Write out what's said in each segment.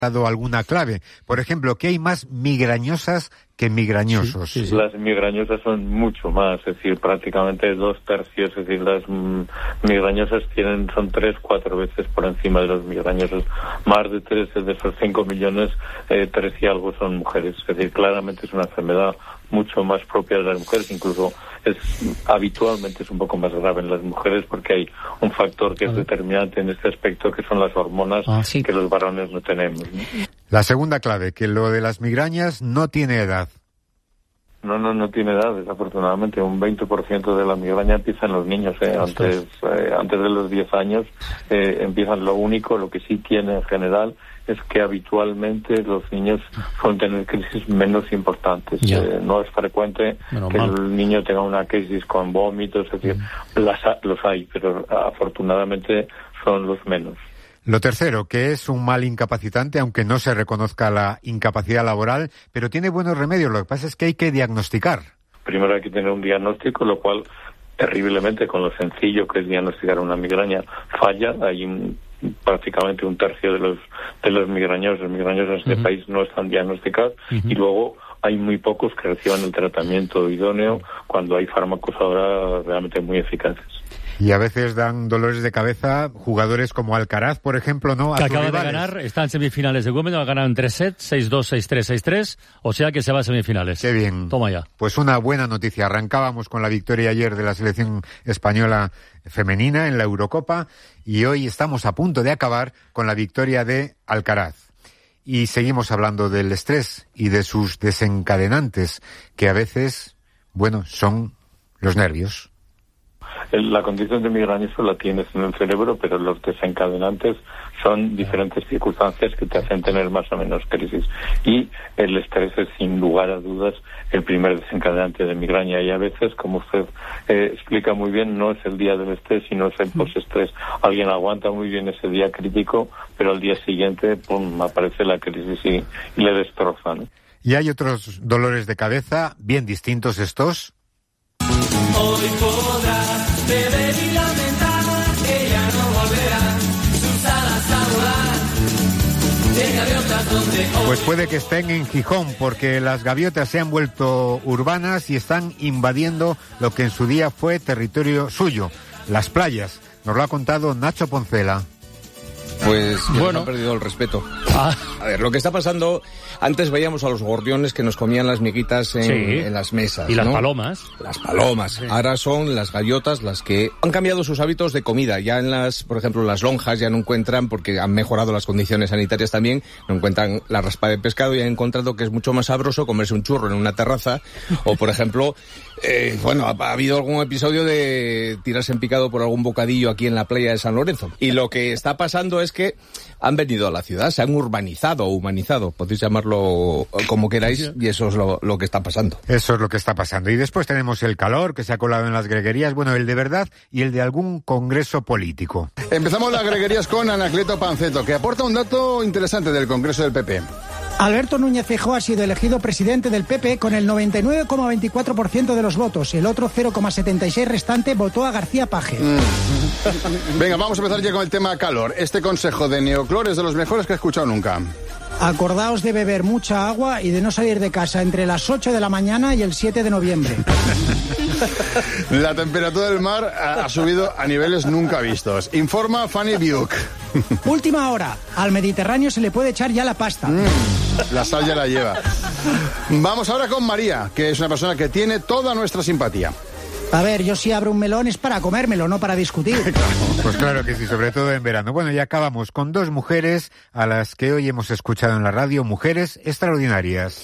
dado alguna clave. Por ejemplo, que hay más migrañosas que migrañosos. Sí. Las migrañosas son mucho más, es decir, prácticamente 2/3, es decir, las migrañosas son 3-4 veces por encima de los migrañosos. Más de 3 de esos 5 millones, 3 y algo son mujeres. Es decir, claramente es una enfermedad mucho más propia de las mujeres, incluso habitualmente es un poco más grave en las mujeres porque hay un factor que es determinante en este aspecto, que son las hormonas que los varones no tenemos, ¿no? La segunda clave, que lo de las migrañas no tiene edad. No tiene edad, desafortunadamente. Un 20% de la migraña empieza en los niños, antes de los 10 años empiezan. Lo que sí tiene en general es que habitualmente los niños suelen tener crisis menos importantes. No es frecuente el niño tenga una crisis con vómitos, es decir, los hay, pero afortunadamente son los menos. Lo tercero, que es un mal incapacitante, aunque no se reconozca la incapacidad laboral, pero tiene buenos remedios. Lo que pasa es que hay que diagnosticar. Primero hay que tener un diagnóstico, lo cual terriblemente con lo sencillo que es diagnosticar una migraña falla. Hay prácticamente un tercio de los migrañosos en este país no están diagnosticados, y luego hay muy pocos que reciban el tratamiento idóneo cuando hay fármacos ahora realmente muy eficaces. Y a veces dan dolores de cabeza jugadores como Alcaraz, por ejemplo, ¿no? Que acaba de ganar, está en semifinales de Wimbledon, ha ganado en 3 sets, 6-2, 6-3, 6-3, o sea que se va a semifinales. Qué bien. Toma ya. Pues una buena noticia. Arrancábamos con la victoria ayer de la selección española femenina en la Eurocopa y hoy estamos a punto de acabar con la victoria de Alcaraz. Y seguimos hablando del estrés y de sus desencadenantes, que a veces, son los nervios. La condición de migrañoso la tienes en el cerebro, pero los desencadenantes son diferentes circunstancias que te hacen tener más o menos crisis. Y el estrés es, sin lugar a dudas, el primer desencadenante de migraña. Y a veces, como usted explica muy bien, no es el día del estrés, sino es el postestrés. Alguien aguanta muy bien ese día crítico, pero al día siguiente, aparece la crisis y le destroza, ¿no? Y hay otros dolores de cabeza, bien distintos estos. Hoy podrás beber y lamentar que ya no volverán sus alas a volar de gaviotas donde hoy... Pues puede que estén en Gijón, porque las gaviotas se han vuelto urbanas y están invadiendo lo que en su día fue territorio suyo, las playas. Nos lo ha contado Nacho Poncela. Pues han perdido el respeto. A ver, lo que está pasando, antes veíamos a los gorriones que nos comían las miguitas en las mesas. Y las palomas. Las palomas. Sí. Ahora son las gaviotas las que han cambiado sus hábitos de comida. Ya por ejemplo, las lonjas ya no encuentran, porque han mejorado las condiciones sanitarias también, no encuentran la raspa de pescado y han encontrado que es mucho más sabroso comerse un churro en una terraza. O, por ejemplo, ha habido algún episodio de tirarse en picado por algún bocadillo aquí en la playa de San Lorenzo. Y lo que está pasando es que han venido a la ciudad, se han urbanizado o humanizado, podéis llamarlo como queráis, y eso es lo que está pasando. Eso es lo que está pasando. Y después tenemos el calor que se ha colado en las greguerías, el de verdad y el de algún congreso político. Empezamos las greguerías con Anacleto Panceto, que aporta un dato interesante del Congreso del PP. Alberto Núñez Feijóo ha sido elegido presidente del PP con el 99,24% de los votos. El otro 0,76% restante votó a García Paje. Venga, vamos a empezar ya con el tema calor. Este consejo de Neoclor es de los mejores que he escuchado nunca. Acordaos de beber mucha agua y de no salir de casa entre las 8 de la mañana y el 7 de noviembre. La temperatura del mar ha subido a niveles nunca vistos. Informa Fanny Buick. Última hora. Al Mediterráneo se le puede echar ya la pasta. La sal ya la lleva. Vamos ahora con María, que es una persona que tiene toda nuestra simpatía. A ver, yo si abro un melón es para comérmelo, no para discutir. Pues claro que sí, sobre todo en verano. Bueno, ya acabamos con dos mujeres a las que hoy hemos escuchado en la radio, mujeres extraordinarias.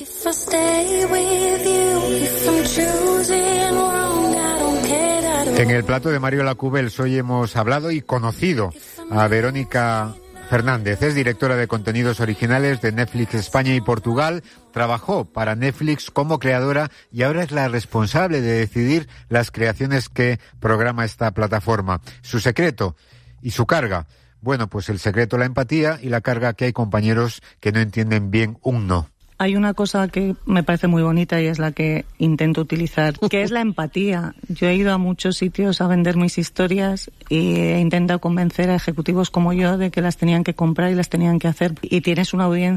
En el plato de Mario Lacubels hoy hemos hablado y conocido a Verónica Fernández. Es directora de contenidos originales de Netflix España y Portugal. Trabajó para Netflix como creadora y ahora es la responsable de decidir las creaciones que programa esta plataforma. Su secreto y su carga. Bueno, pues el secreto, la empatía, y la carga, que hay compañeros que no entienden bien un no. Hay una cosa que me parece muy bonita y es la que intento utilizar, que es la empatía. Yo he ido a muchos sitios a vender mis historias y he intentado convencer a ejecutivos como yo de que las tenían que comprar y las tenían que hacer. Y tienes una audiencia